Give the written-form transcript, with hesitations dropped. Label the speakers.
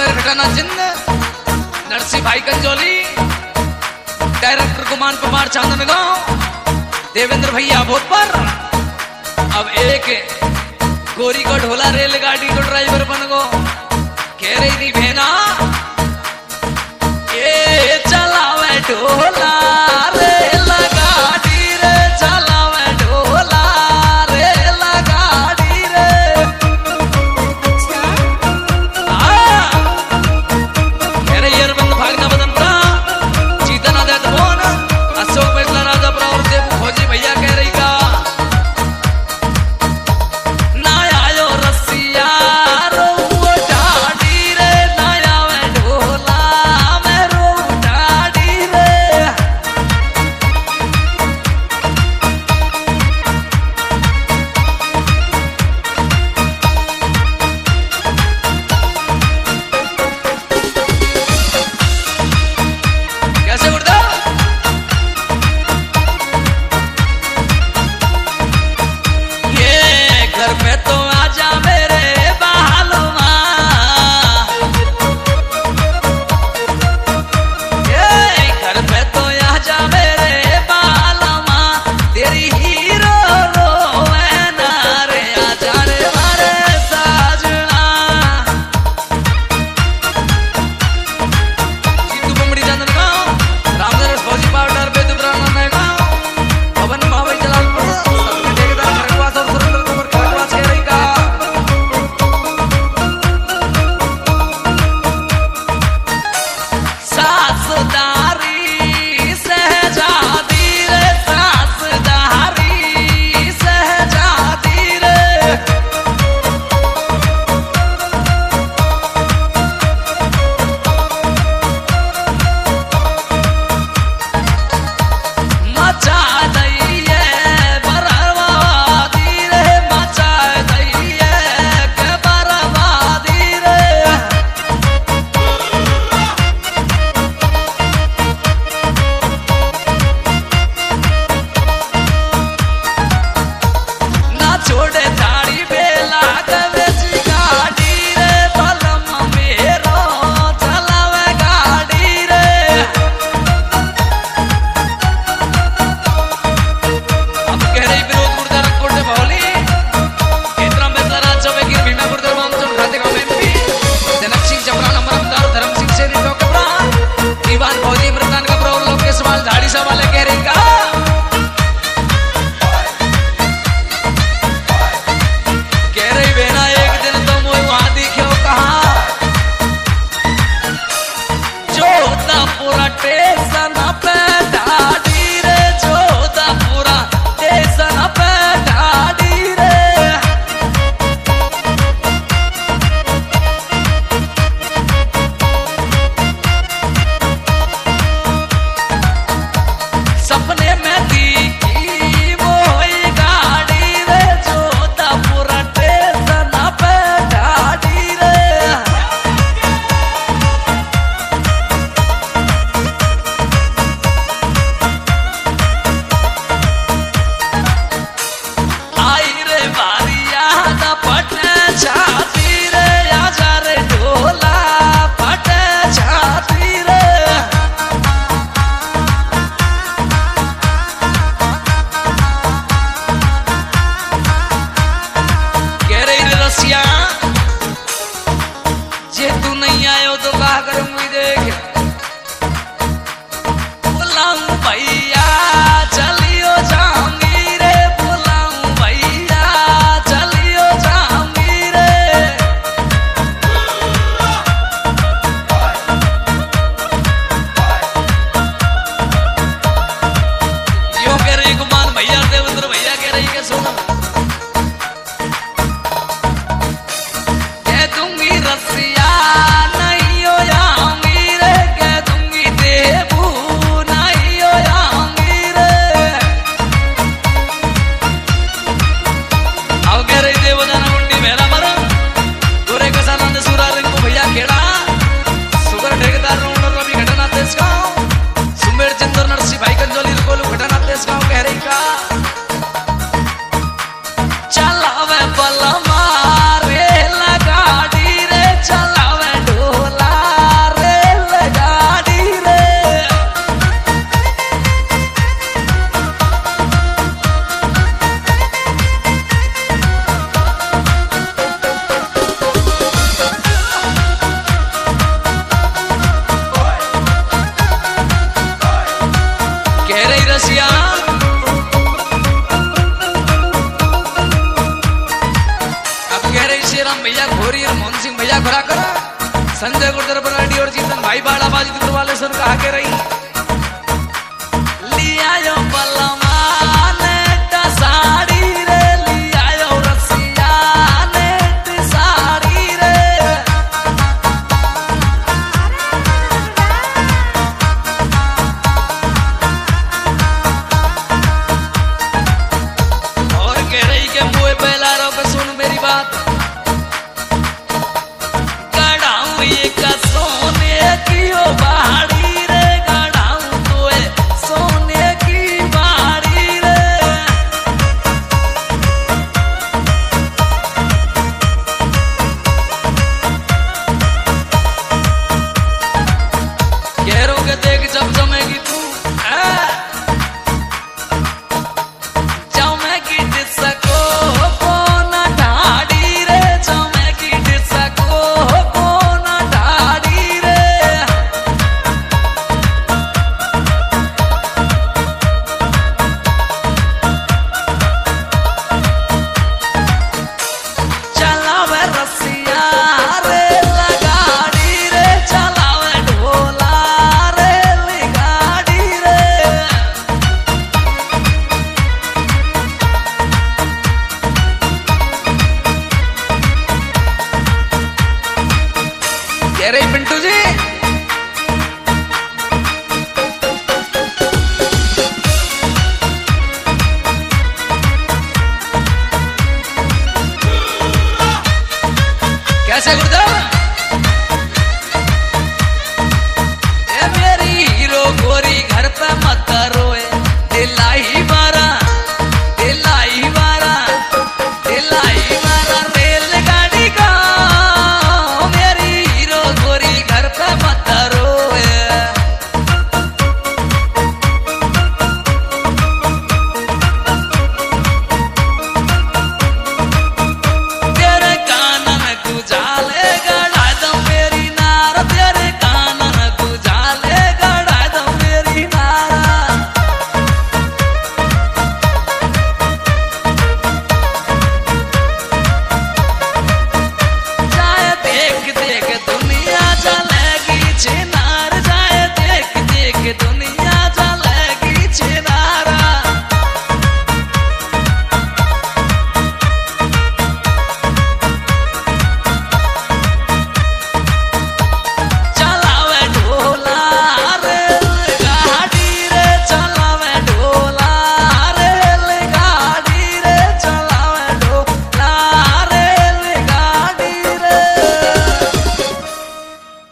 Speaker 1: Director घटाना जिंद, नरसिंह भाई Kanjoli, director Kumar Kumar Chandangaon, Devendra भैया भोपर। अब एक गोरी को ढोला रेलगाड़ी को ड्राइवर बन गो, कह रही थी भेना ये चलावे ढोला रेलगाड़ी रे, चलावे ढोला रेलगाड़ी रे। कह रही अरविंद भागना बदनपुरा, जीतन आदित्य मोहन, अशोक मिश्रा राजापुरा और देव फौजी भैया कह रही का ना आयो रसिया रो ढाडी रे, ना आवे ढोला में रो ढाडी रे। कैसे उड़ता ये घर पे तो आजा मेरे बालों माँ, ये घर पे तो आजा मेरे बालों माँ, तेरी हीरो रोए ना रे, आजा रे मारे साजना। जीतू बुमड़ी चंदनगांव, रामनगर फौजी पाउडर पे दुबराना नगांव, पवन महावई जलालपुर, सबके ठेकेदार खड़गवास और सुरेंद्र कुमार खड़गवास कह रही का सासदारी सहजादी रे, सासदारी सहजादी रे। मचा दइए बर्बादी रे, मचा दइए के बर्बादी रे। ना छोड़े झाड़ी बेला कवेची गाड़ी रे, बलम मेरो चलावे गाड़ी रे। अब कह रही विरोध गुर्जर कोट से भौली, केतराम बेतला चौबे गिर भीमा गुर्जर मामचंद खातेगांव एमपी, जनक सिंह चपरा नंबर अमदार, धर्म सिंह सेनी टोकपरा, दीवान फौजी मृतान का प्रो लोग के सवाल झाड़ी सवाल कह रही का कह रही बेना एक दिन तो मुझे वहां दिखो कहा जोधपुरा स्टेशन पे ढाडी रे, जोधपुरा स्टेशन पे ढाडी रे। सपने में दिखी वो ही गाड़ी रे, जोधपुरा स्टेशन पे ढाडी रे। आई रे बारिया दा पटे छाती रे, आजा रे ढोला पटे छाती रे। कह रही रे रसिया जे तू नहीं आयो तो क्या करूंगी देख, बुलाऊं भैया चलियो जाऊंगी रे, बुलाऊं भैया चलियो जाऊंगी रे। यो कह रही कुमार भैया, देवेंद्र भैया कह रही के सुनो कह दूंगी रसिया नहीं हो जाऊंगी रे, संजय गुर्जर बराड़ी और जीतन भाई बाड़ा बाजी वाले सुन कहा के रही लिया यो बलमा नेट साड़ी रे लिया यो रसिया नेट साड़ी रे और कह रही के मुँह पहला रो पे सुन मेरी बात गड़ाऊ ये का सोने की हो बाड़ी रे गड़ाऊ तो है सोने की बाड़ी रे कह के देख जब जमेगी तू जमेगी डिस्को कौन ढाड़ी रे जमेगी डिस्को कौन ढाड़ी रे चलावे रसिया रे लगाड़ी रे चलावे ढोला रे लगाड़ी रे कह रही पिंटू जी